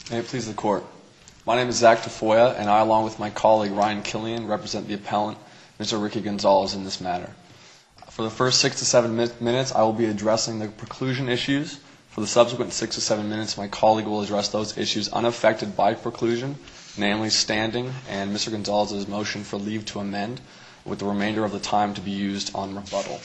May it please the Court. My name is Zach Tafoya, and I, along with my colleague Ryan Killian, represent the appellant, Mr. Ricky Gonzalez, in this matter. For the first 6 to 7 minutes, I will be addressing the preclusion issues. For the subsequent 6 to 7 minutes, my colleague will address those issues unaffected by preclusion, namely standing and Mr. Gonzalez's motion for leave to amend, with the remainder of the time to be used on rebuttal.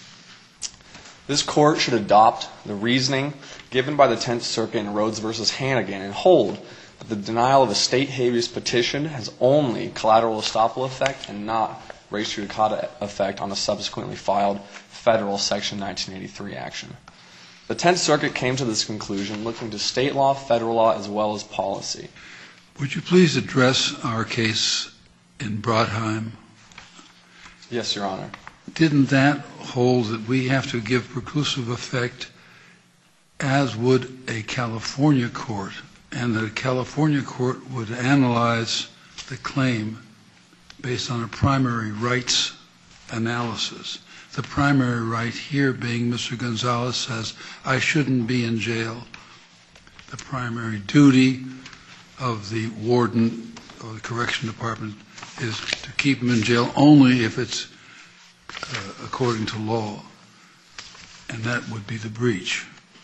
This Court should adopt the reasoning given by the Tenth Circuit in Rhodes v. Hannigan and hold that the denial of a state habeas petition has only collateral estoppel effect and not res judicata effect on a subsequently filed federal Section 1983 action. The Tenth Circuit came to this conclusion looking to state law, federal law, as well as policy. Would you please address our case in Brodheim? Yes, Your Honor. Didn't that hold that we have to give preclusive effect as would a California court, and that a California court would analyze the claim based on a primary rights analysis? The primary right here being Mr. Gonzalez says, I shouldn't be in jail. The primary duty of the warden or the correction department is to keep him in jail only if it's according to law, and that would be the breach.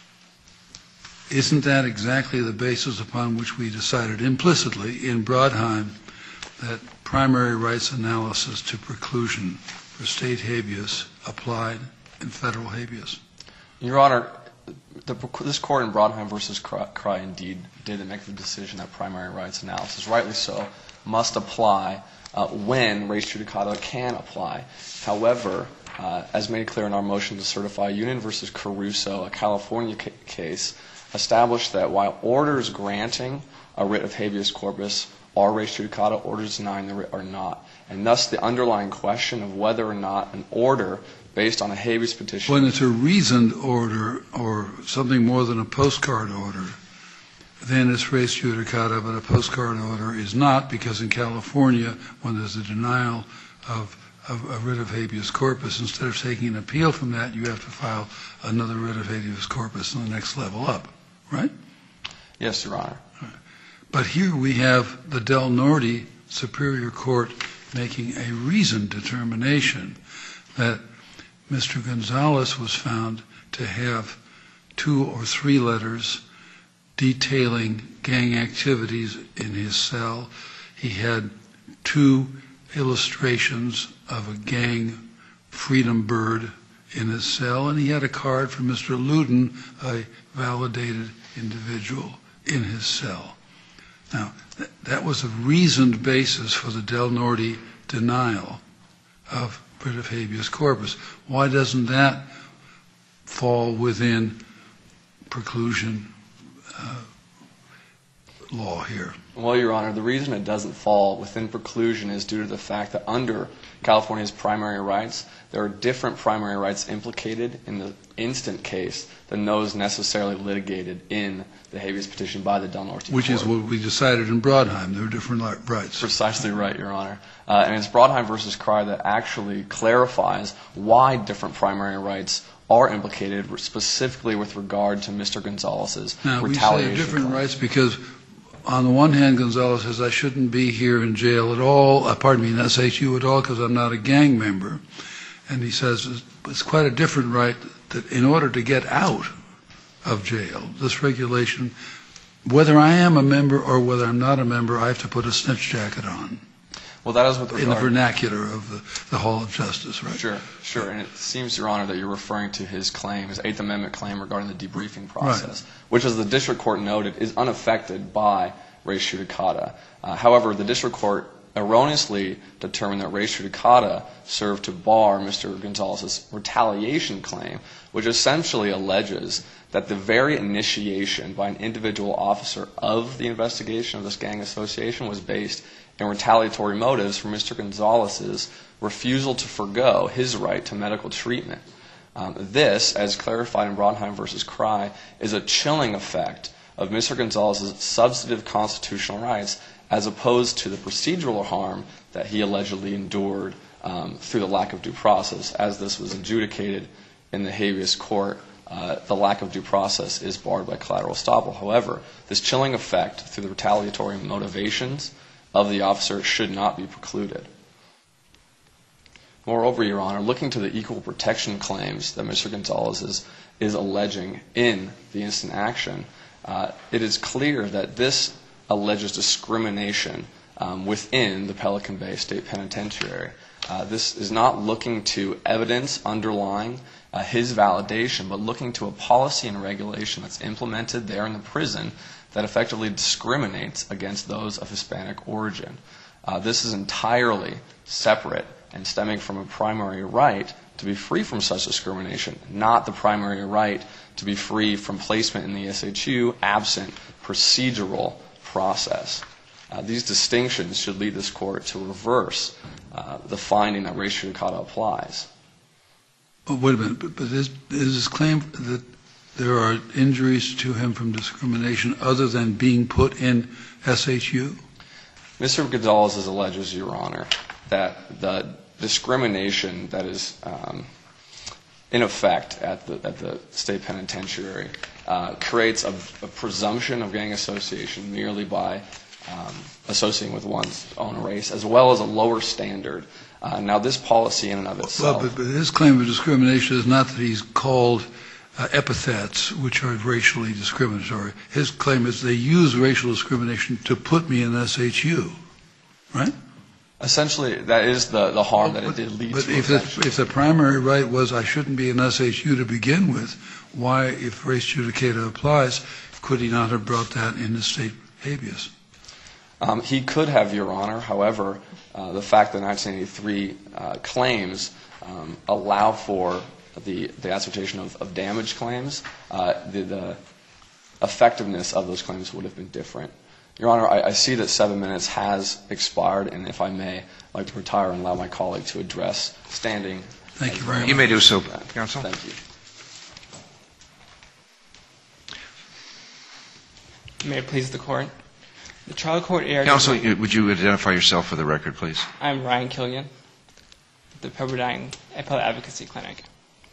Isn't that exactly the basis upon which we decided implicitly in Brodheim that primary rights analysis to preclusion for state habeas applied in federal habeas? Your Honor, this Court in Brodheim v. Cry indeed did make the decision that primary rights analysis, rightly so, must apply when res judicata can apply. However, as made clear in our motion to certify, Union v. Caruso, a California case, established that while orders granting a writ of habeas corpus are res judicata, orders denying the writ are not. And thus the underlying question of whether or not an order based on a habeas petition... When it's a reasoned order or something more than a postcard order, then it's res judicata, but a postcard order is not, because in California, when there's a denial of a writ of habeas corpus, instead of taking an appeal from that, you have to file another writ of habeas corpus on the next level up, right? Yes, Your Honor. But here we have the Del Norte Superior Court making a reasoned determination that Mr. Gonzalez was found to have 2 or 3 letters detailing gang activities in his cell. He had 2 illustrations of a gang freedom bird in his cell, and he had a card from Mr. Luden, a validated individual, in his cell. Now, that was a reasoned basis for the Del Norte denial of writ of habeas corpus. Why doesn't that fall within preclusion law here? Well, Your Honor, the reason it doesn't fall within preclusion is due to the fact that under California's primary rights, there are different primary rights implicated in the instant case than those necessarily litigated in the habeas petition by the Del Norte Court. Which is what we decided in Brodheim. There are different rights. Precisely right, Your Honor. And it's Brodheim v. Cry that actually clarifies why different primary rights are implicated, specifically with regard to Mr. Gonzalez's retaliation. Now, we say different rights because on the one hand, Gonzalez says, I shouldn't be here in jail at all, not SHU at all, because I'm not a gang member. And he says it's quite a different right that in order to get out of jail, this regulation, whether I am a member or whether I'm not a member, I have to put a snitch jacket on. Well, that is with regard... In the vernacular of the Hall of Justice, right? Sure. And it seems, Your Honor, that you're referring to his claim, his Eighth Amendment claim regarding the debriefing process, which, as the district court noted, is unaffected by res judicata. However, the district court erroneously determined that res judicata served to bar Mr. Gonzalez's retaliation claim, which essentially alleges that the very initiation by an individual officer of the investigation of this gang association was based in retaliatory motives for Mr. Gonzalez's refusal to forgo his right to medical treatment. This, as clarified in Brodheim v. Cry, is a chilling effect of Mr. Gonzalez's substantive constitutional rights as opposed to the procedural harm that he allegedly endured through the lack of due process, as this was adjudicated in the habeas court the lack of due process is barred by collateral estoppel. However, this chilling effect through the retaliatory motivations of the officer should not be precluded. Moreover, Your Honor, looking to the equal protection claims that Mr. Gonzalez is alleging in the instant action, it is clear that this alleges discrimination within the Pelican Bay State Penitentiary. This is not looking to evidence underlying his validation, but looking to a policy and regulation that's implemented there in the prison that effectively discriminates against those of Hispanic origin. This is entirely separate and stemming from a primary right to be free from such discrimination, not the primary right to be free from placement in the SHU absent procedural process. These distinctions should lead this court to reverse the finding that res judicata applies. Oh, wait a minute, but is his claim that there are injuries to him from discrimination other than being put in SHU? Mr. Gonzalez alleges, Your Honor, that the discrimination that is in effect at the state penitentiary creates a presumption of gang association merely by associating with one's own race, as well as a lower standard. Now, this policy in and of itself... Well, but his claim of discrimination is not that he's called epithets which are racially discriminatory. His claim is they use racial discrimination to put me in SHU, right? Essentially, that is the harm that it did lead to. But if the primary right was I shouldn't be in SHU to begin with, why, if res judicata applies, could he not have brought that into state habeas? He could have, Your Honor. However, the fact that 1983 claims allow for the assertion of damage claims, the effectiveness of those claims would have been different. Your Honor, I see that 7 minutes has expired, and if I may, I'd like to retire and allow my colleague to address standing. Thank you very much. You may do so, counsel. Thank you. May it please the Court. The trial court erred... Counsel, would you identify yourself for the record, please? I'm Ryan Killian, the Pepperdine Appellate Advocacy Clinic.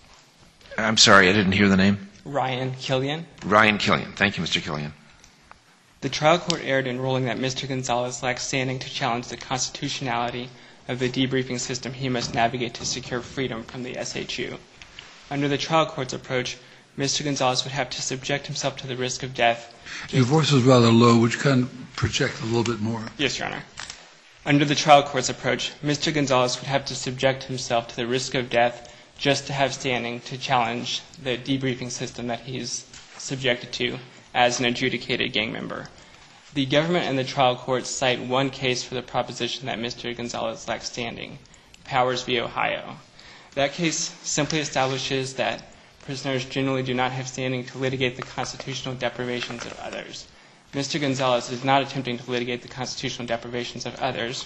I'm sorry, I didn't hear the name. Ryan Killian. Ryan Killian. Thank you, Mr. Killian. The trial court erred in ruling that Mr. Gonzalez lacks standing to challenge the constitutionality of the debriefing system he must navigate to secure freedom from the SHU. Under the trial court's approach, Mr. Gonzalez would have to subject himself to the risk of death. Your voice is rather low. Would you kind of project a little bit more? Yes, Your Honor. Under the trial court's approach, Mr. Gonzalez would have to subject himself to the risk of death just to have standing to challenge the debriefing system that he's subjected to as an adjudicated gang member. The government and the trial court cite one case for the proposition that Mr. Gonzalez lacks standing, Powers v. Ohio. That case simply establishes that prisoners generally do not have standing to litigate the constitutional deprivations of others. Mr. Gonzalez is not attempting to litigate the constitutional deprivations of others.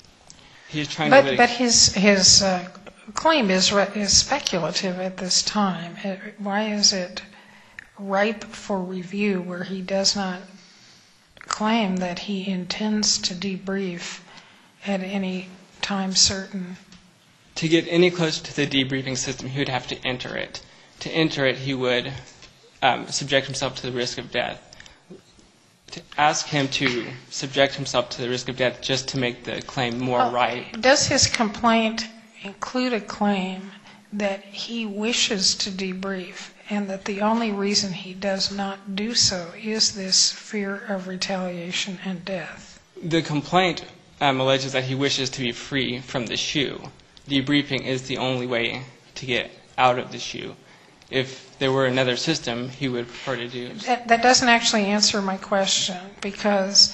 He is trying to litigate... But his claim is speculative at this time. Why is it ripe for review where he does not claim that he intends to debrief at any time certain? To get any closer to the debriefing system, he would have to enter it. To enter it, he would subject himself to the risk of death. To ask him to subject himself to the risk of death just to make the claim more right. Does his complaint include a claim that he wishes to debrief and that the only reason he does not do so is this fear of retaliation and death? The complaint alleges that he wishes to be free from the SHU. Debriefing is the only way to get out of the SHU. If there were another system, he would prefer to do... That doesn't actually answer my question, because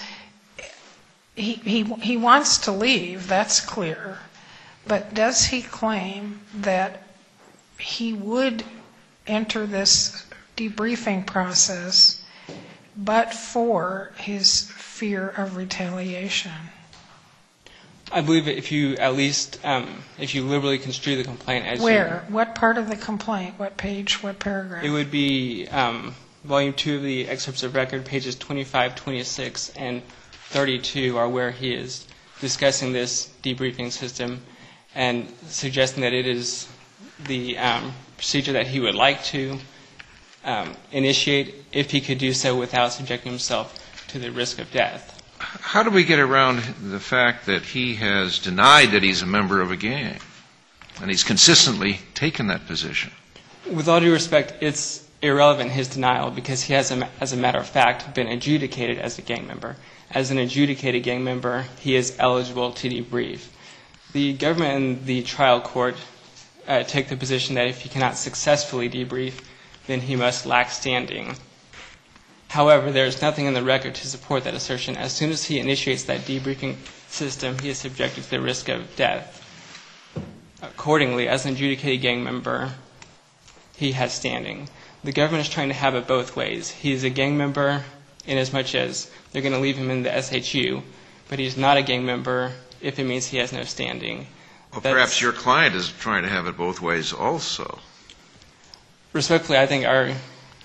he wants to leave, that's clear. But does he claim that he would enter this debriefing process but for his fear of retaliation? I believe if you at least, if you liberally construe the complaint as... Where? What part of the complaint? What page? What paragraph? It would be Volume 2 of the excerpts of record, pages 25, 26, and 32 are where he is discussing this debriefing system and suggesting that it is the procedure that he would like to initiate if he could do so without subjecting himself to the risk of death. How do we get around the fact that he has denied that he's a member of a gang, and he's consistently taken that position? With all due respect, it's irrelevant, his denial, because he has, as a matter of fact, been adjudicated as a gang member. As an adjudicated gang member, he is eligible to debrief. The government and the trial court take the position that if he cannot successfully debrief, then he must lack standing. However, there is nothing in the record to support that assertion. As soon as he initiates that debriefing system, he is subjected to the risk of death. Accordingly, as an adjudicated gang member, he has standing. The government is trying to have it both ways. He is a gang member inasmuch as they're going to leave him in the SHU, but he's not a gang member if it means he has no standing. Well, perhaps your client is trying to have it both ways also. Respectfully, I think our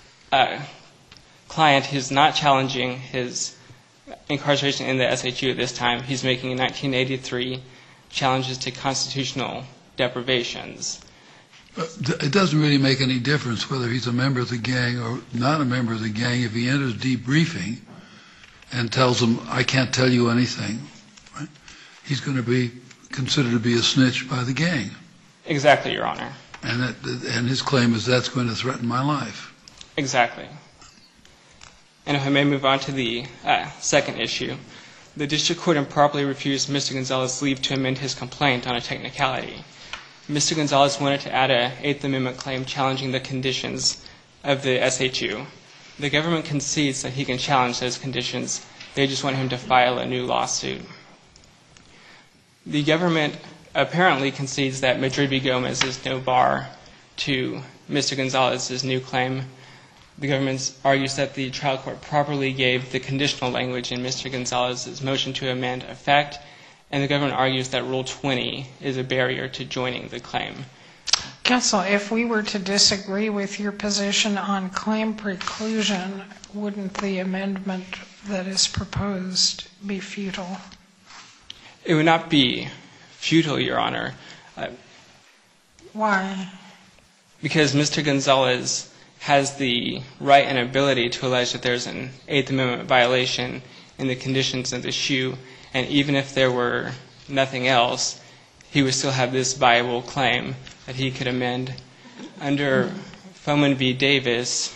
client is not challenging his incarceration in the SHU at this time. He's making 1983 challenges to constitutional deprivations. It doesn't really make any difference whether he's a member of the gang or not a member of the gang if he enters debriefing and tells them, I can't tell you anything. Right? He's going to be considered to be a snitch by the gang. Exactly, Your Honor. And his claim is that's going to threaten my life. Exactly. And if I may move on to the second issue, the district court improperly refused Mr. Gonzalez leave to amend his complaint on a technicality. Mr. Gonzalez wanted to add an Eighth Amendment claim challenging the conditions of the SHU. The government concedes that he can challenge those conditions. They just want him to file a new lawsuit. The government apparently concedes that Madrid v. Gomez is no bar to Mr. Gonzalez's new claim. The government argues that the trial court properly gave the conditional language in Mr. Gonzalez's motion to amend effect, and the government argues that Rule 20 is a barrier to joining the claim. Counsel, if we were to disagree with your position on claim preclusion, wouldn't the amendment that is proposed be futile? It would not be futile, Your Honor. Why? Because Mr. Gonzalez has the right and ability to allege that there's an Eighth Amendment violation in the conditions of the SHU, and even if there were nothing else, he would still have this viable claim that he could amend. Under Foman v. Davis,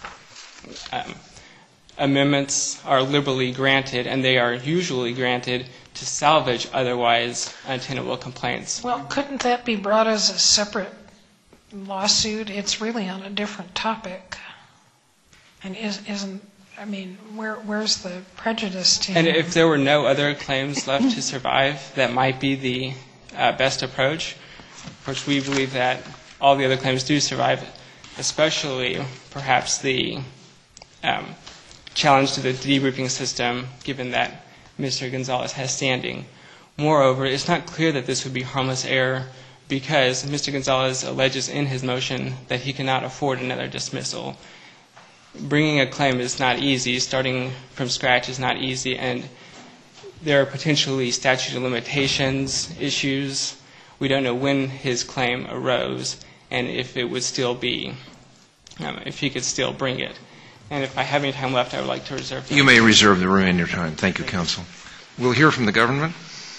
amendments are liberally granted, and they are usually granted to salvage otherwise untenable complaints. Well, couldn't that be brought as a separate lawsuit? It's really on a different topic. And where's the prejudice to him? And if there were no other claims left to survive, that might be the best approach. Of course, we believe that all the other claims do survive, especially perhaps the challenge to the debriefing system, given that Mr. Gonzalez has standing. Moreover, it's not clear that this would be harmless error because Mr. Gonzalez alleges in his motion that he cannot afford another dismissal. Bringing a claim is not easy. Starting from scratch is not easy, and there are potentially statute of limitations issues. We don't know when his claim arose and if it would still be, if he could still bring it. And if I have any time left, I would like to reserve time. You may reserve the remainder of your time. Thank you, counsel. We'll hear from the government.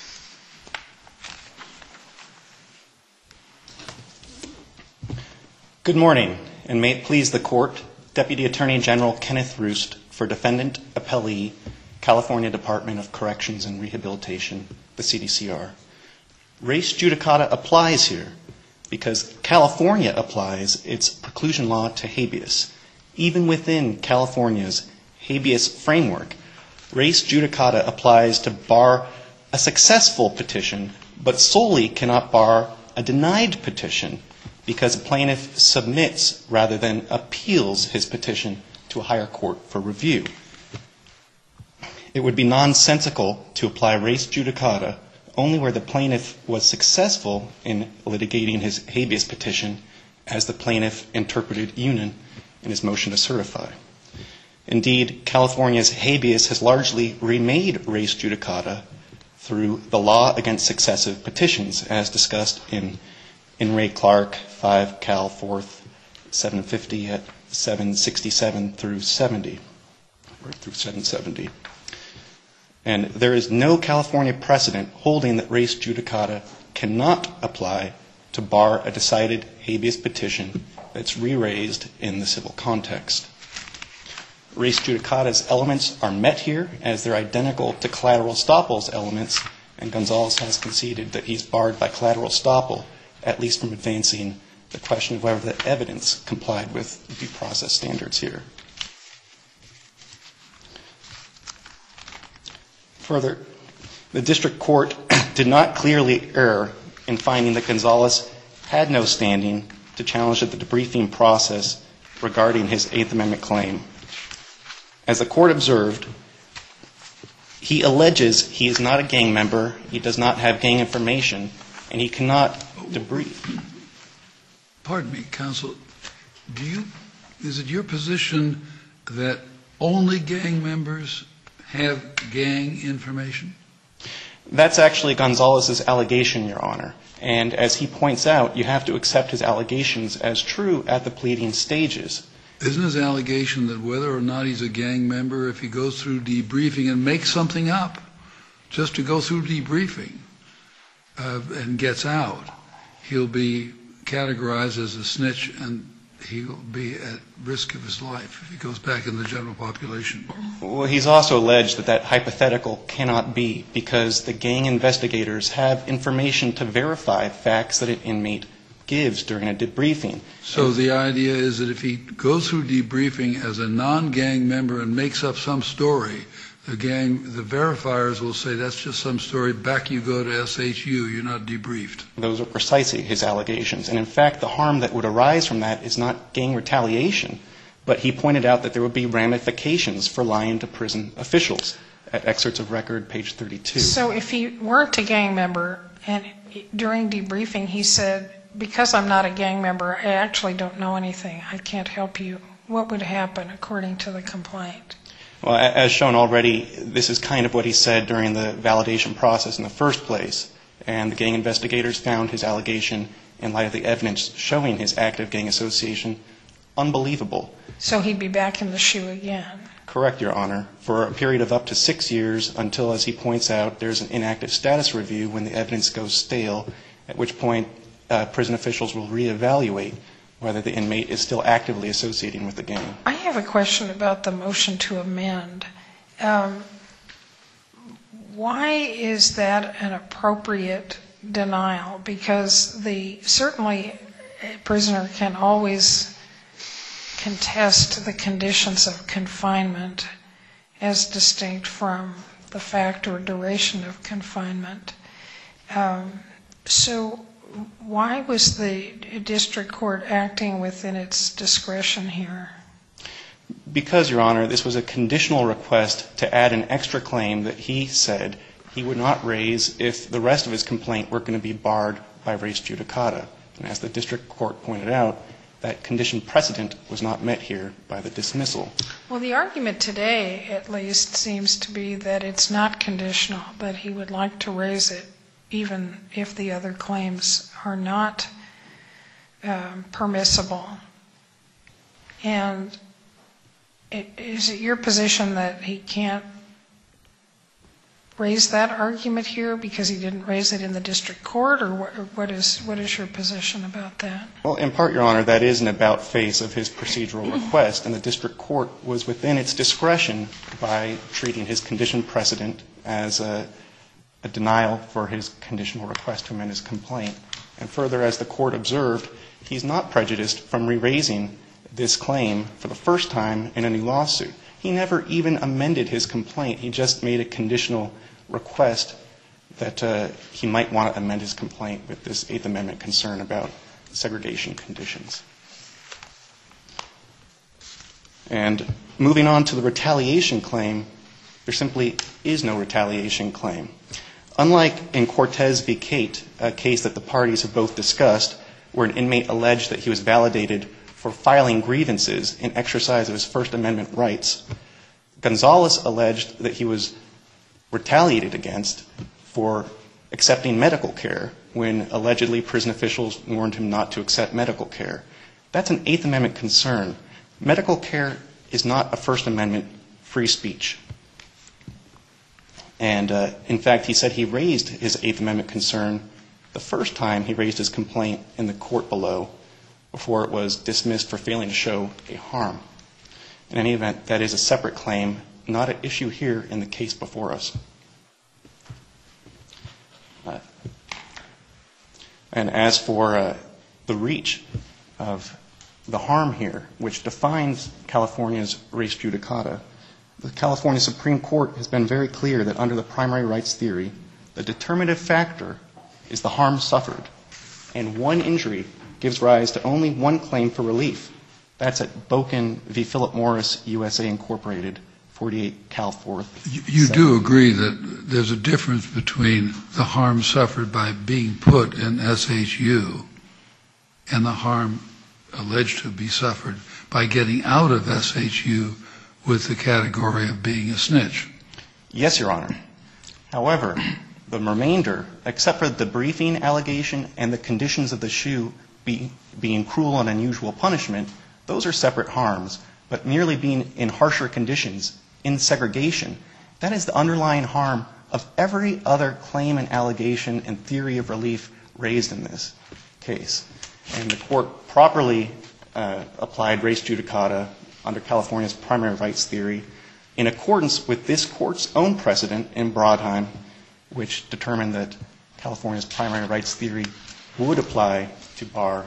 Good morning, and may it please the Court, Deputy Attorney General Kenneth Roost for Defendant Appellee, California Department of Corrections and Rehabilitation, the CDCR. Res judicata applies here because California applies its preclusion law to habeas. Even within California's habeas framework, res judicata applies to bar a successful petition, but solely cannot bar a denied petition because a plaintiff submits rather than appeals his petition to a higher court for review. It would be nonsensical to apply res judicata only where the plaintiff was successful in litigating his habeas petition, as the plaintiff interpreted Union in his motion to certify. Indeed, California's habeas has largely remade res judicata through the law against successive petitions, as discussed in Ray Clark, 5 Cal 4th, 750 at 767 through 70, or through 770. And there is no California precedent holding that res judicata cannot apply to bar a decided habeas petition that's re-raised in the civil context. Res judicata's elements are met here as they're identical to collateral estoppel's elements, and Gonzalez has conceded that he's barred by collateral estoppel, at least from advancing the question of whether the evidence complied with due process standards here. Further, the district court did not clearly err in finding that Gonzalez had no standing to challenge the debriefing process regarding his Eighth Amendment claim. As the court observed, he alleges he is not a gang member, he does not have gang information, and he cannot debrief. Pardon me, counsel. Is it your position that only gang members have gang information? That's actually Gonzalez's allegation, Your Honor. And as he points out, you have to accept his allegations as true at the pleading stages. Isn't his allegation that whether or not he's a gang member, if he goes through debriefing and makes something up, just to go through debriefing and gets out, he'll be categorized as a snitch and he'll be at risk of his life if he goes back in the general population? Well, he's also alleged that that hypothetical cannot be because the gang investigators have information to verify facts that an inmate gives during a debriefing. So the idea is that if he goes through debriefing as a non-gang member and makes up some story, the verifiers will say that's just some story, back you go to SHU, you're not debriefed. Those are precisely his allegations. And in fact, the harm that would arise from that is not gang retaliation, but he pointed out that there would be ramifications for lying to prison officials at excerpts of record, page 32. So if he weren't a gang member and during debriefing he said, because I'm not a gang member, I actually don't know anything, I can't help you, what would happen according to the complaint? Well, as shown already, this is kind of what he said during the validation process in the first place. And the gang investigators found his allegation, in light of the evidence showing his active gang association, unbelievable. So he'd be back in the SHU again? Correct, Your Honor, for a period of up to 6 years until, as he points out, there's an inactive status review when the evidence goes stale, at which point prison officials will reevaluate whether the inmate is still actively associating with the gang. I have a question about the motion to amend. Why is that an appropriate denial? Because certainly a prisoner can always contest the conditions of confinement as distinct from the fact or duration of confinement. So why was the district court acting within its discretion here? Because, Your Honor, this was a conditional request to add an extra claim that he said he would not raise if the rest of his complaint were going to be barred by res judicata. And as the district court pointed out, that condition precedent was not met here by the dismissal. Well, the argument today, at least, seems to be that it's not conditional, that he would like to raise it even if the other claims are not permissible. And is it your position that he can't raise that argument here because he didn't raise it in the district court, or what is your position about that? Well, in part, Your Honor, that is an about-face of his procedural request, and the district court was within its discretion by treating his condition precedent as a denial for his conditional request to amend his complaint. And further, as the court observed, he's not prejudiced from re-raising this claim for the first time in a new lawsuit. He never even amended his complaint. He just made a conditional request that he might want to amend his complaint with this Eighth Amendment concern about segregation conditions. And moving on to the retaliation claim, there simply is no retaliation claim. Unlike in Cortez v. Cate, a case that the parties have both discussed, where an inmate alleged that he was validated for filing grievances in exercise of his First Amendment rights, Gonzalez alleged that he was retaliated against for accepting medical care when allegedly prison officials warned him not to accept medical care. That's an Eighth Amendment concern. Medical care is not a First Amendment free speech. And in fact, he said he raised his Eighth Amendment concern the first time he raised his complaint in the court below, before it was dismissed for failing to show a harm. In any event, that is a separate claim, not at issue here in the case before us. And as for the reach of the harm here, which defines California's res judicata, the California Supreme Court has been very clear that under the primary rights theory, the determinative factor is the harm suffered, and one injury gives rise to only one claim for relief. That's at Boken v. Philip Morris, USA Incorporated, 48 Cal 4th. You do agree that there's a difference between the harm suffered by being put in SHU and the harm alleged to be suffered by getting out of SHU with the category of being a snitch? Yes, Your Honor. However, the remainder, except for the briefing allegation and the conditions of the SHU being cruel and unusual punishment, those are separate harms. But merely being in harsher conditions, in segregation, that is the underlying harm of every other claim and allegation and theory of relief raised in this case. And the court properly applied res judicata under California's primary rights theory in accordance with this court's own precedent in Brodheim, which determined that California's primary rights theory would apply to bar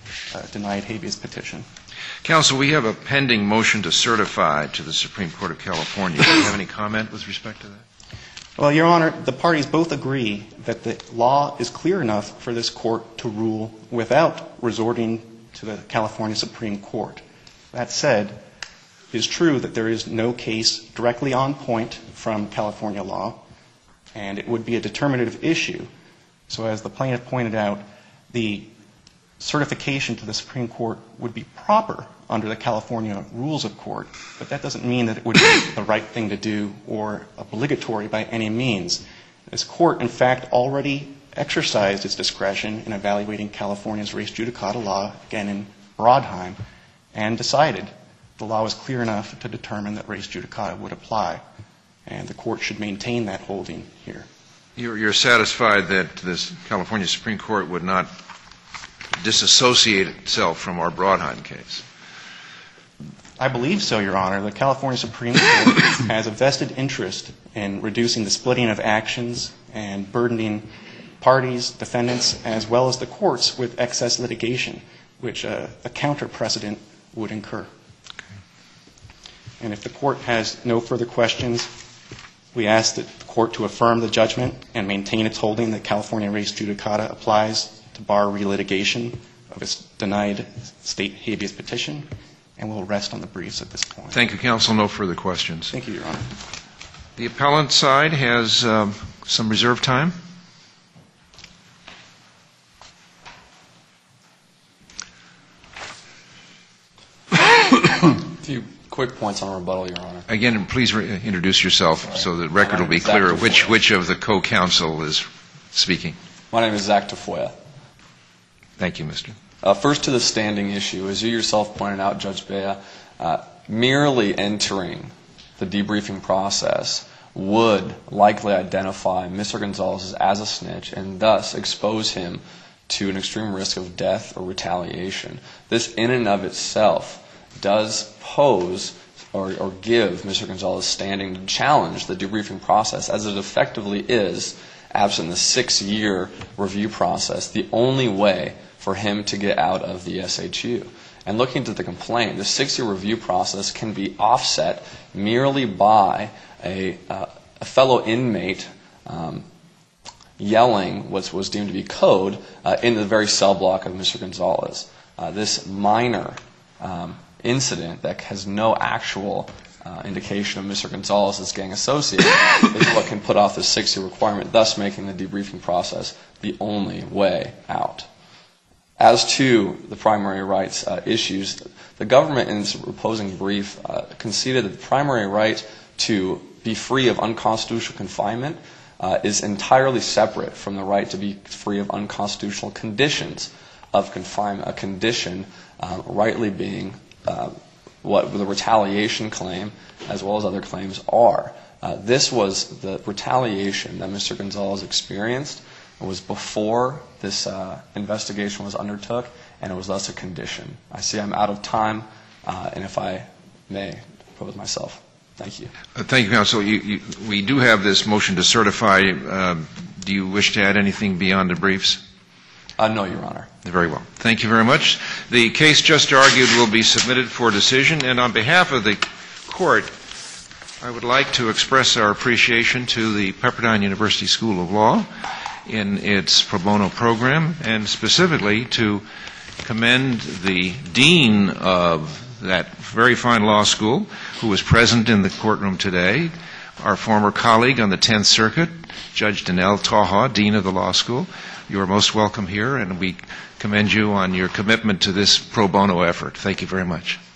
denied habeas petition. Counsel, we have a pending motion to certify to the Supreme Court of California. Do you have any comment with respect to that? Well, Your Honor, the parties both agree that the law is clear enough for this court to rule without resorting to the California Supreme Court. That said, it is true that there is no case directly on point from California law, and it would be a determinative issue. So as the plaintiff pointed out, the certification to the Supreme Court would be proper under the California rules of court, but that doesn't mean that it would be the right thing to do or obligatory by any means. This court, in fact, already exercised its discretion in evaluating California's res judicata law, again in Brodheim, and decided the law was clear enough to determine that res judicata would apply, and the court should maintain that holding here. You're satisfied that this California Supreme Court would not disassociate itself from our Brodheim case? I believe so, Your Honor. The California Supreme Court has a vested interest in reducing the splitting of actions and burdening parties, defendants, as well as the courts with excess litigation, which a counter precedent would incur. And if the court has no further questions, we ask that the court to affirm the judgment and maintain its holding that California res judicata applies to bar relitigation of its denied state habeas petition, and we'll rest on the briefs at this point. Thank you, counsel. No further questions. Thank you, Your Honor. The appellant side has some reserved time. A few quick points on rebuttal, Your Honor. Again, please introduce yourself so the record will be clear which of the co-counsel is speaking. My name is Zach Tafoya. Thank you, Mr. First to the standing issue. As you yourself pointed out, Judge Bea, merely entering the debriefing process would likely identify Mr. Gonzalez as a snitch and thus expose him to an extreme risk of death or retaliation. This in and of itself does pose or give Mr. Gonzalez standing to challenge the debriefing process, as it effectively is, absent the 6-year review process, the only way for him to get out of the SHU. And looking at the complaint, the 6-year review process can be offset merely by a fellow inmate yelling what was deemed to be code in the very cell block of Mr. Gonzalez. This minor incident that has no actual indication of Mr. Gonzalez's gang associate is what can put off the 6-year requirement, thus making the debriefing process the only way out. As to the primary rights issues, the government in its opposing brief conceded that the primary right to be free of unconstitutional confinement is entirely separate from the right to be free of unconstitutional conditions of confinement, a condition rightly being what the retaliation claim as well as other claims are. This was the retaliation that Mr. Gonzalez experienced. It was before this investigation was undertook, and it was thus a condition. I see I'm out of time, and if I may propose myself. Thank you. Thank you, counsel. We do have this motion to certify. Do you wish to add anything beyond the briefs? No, Your Honor. Very well. Thank you very much. The case just argued will be submitted for decision, and on behalf of the court, I would like to express our appreciation to the Pepperdine University School of Law in its pro bono program, and specifically to commend the dean of that very fine law school who was present in the courtroom today, our former colleague on the 10th Circuit, Judge Danelle Taha, dean of the law school. You are most welcome here, and we commend you on your commitment to this pro bono effort. Thank you very much.